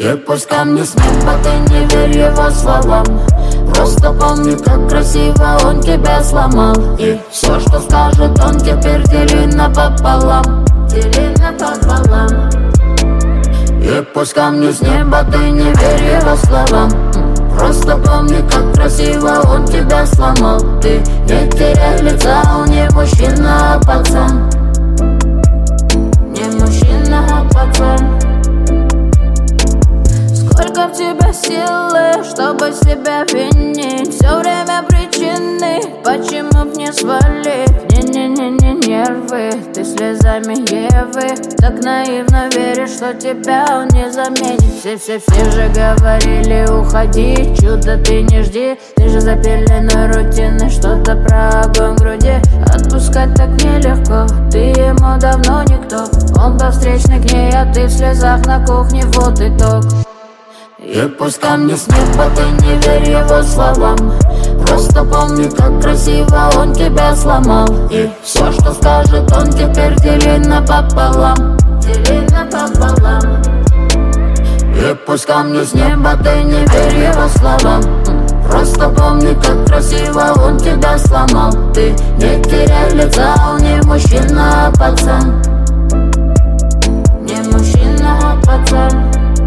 И пусть камни с неба, ты не верь его словам. Просто помни, как красиво он тебя сломал. И все, что скажет он, теперь дели напополам. Дели напополам. И пусть камни с неба, ты не верь его словам. Просто помни, как красиво он тебя сломал. Ты не теряй лица, он не мужчина, а пацан. Не мужчина, а пацан. Сколько в тебе силы, чтобы себя винить? Все время причины, почему б не свалить? Не-не-не-не нервы, ты слезами Евы. Так наивно веришь, что тебя он не заменит. Все же говорили, уходи, чудо ты не жди. Ты же запиленной рутиной, что-то про огонь в груди. Отпускать так нелегко, ты ему давно никто. Он по встречной к ней, а ты в слезах на кухне, вот итог. И пусть камни с неба, ты не верь его словам. Просто помни, как красиво он тебя сломал. И все, что скажет он, теперь дели напополам. Дели напополам. И пусть камни с неба, ты не верь его словам. Просто помни, как красиво он тебя сломал. Ты не теряй лица, он не мужчина, а пацан. Не мужчина, а пацан.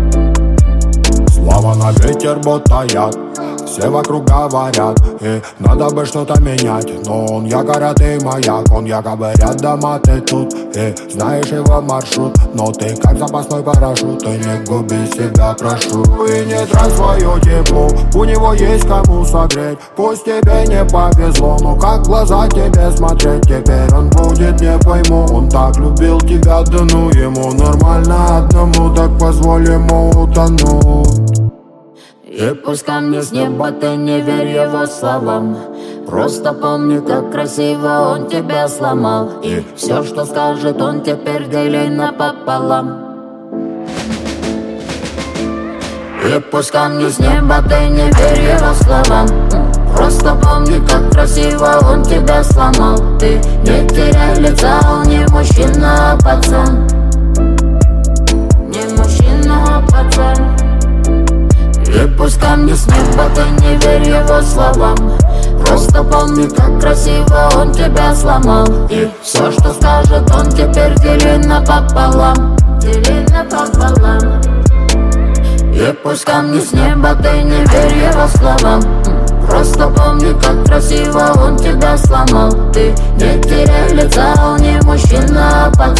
Слова на ветер, будто яд. Все вокруг говорят, и надо бы что-то менять. Но он якорь, а ты маяк. Он якобы рядом, а ты тут. И знаешь его маршрут, но ты как запасной парашют. Ты не губи себя, прошу. И не трать свое тепло, у него есть кому согреть. Пусть тебе не повезло, но как в глаза тебе смотреть? Теперь он будет, не пойму. Он так любил тебя, да ну ему нормально одному. Так позволь ему утонуть. И пусть камни с неба, ты не верь его словам. Просто помни, как красиво он тебя сломал. И все, что скажет он, теперь дели напополам. И пусть камни с неба, ты не верь его словам. Просто помни, как красиво он тебя сломал. Ты не теряй лица, он не мужчина, а пацан. Не мужчина, а пацан. И пусть камни с неба, ты не верь его словам. Просто помни, как красиво он тебя сломал. И все, что скажет он, теперь дели напополам. Дели напополам. И пусть камни с неба, ты не верь его словам. Просто помни, как красиво он тебя сломал. Ты не теряй лица, он не мужчина, а пацан.